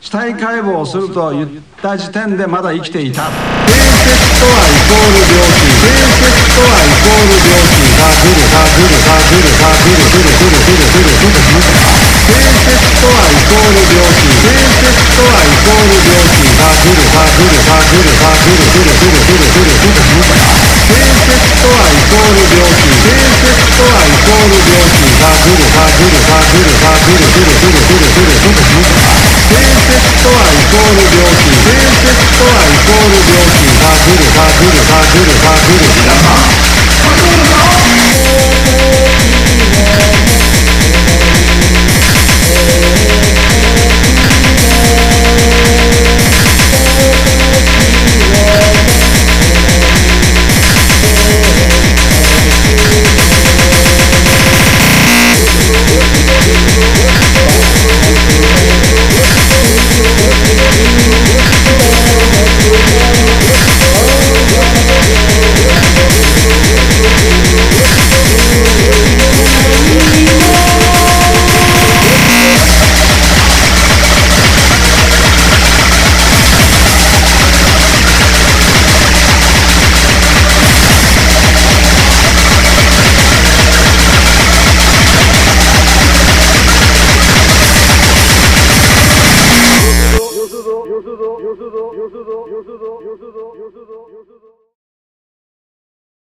死体解剖をすると言った時点でまだ生きていた。定説とはイコール病気。定説とはイコール病気。定説とはイコール病気。定説とはイコール病気。定説とはイコール病気。定説とはイコール病気。定説とはイコール病気。定説とはイコール病気。定説とはイコール病気。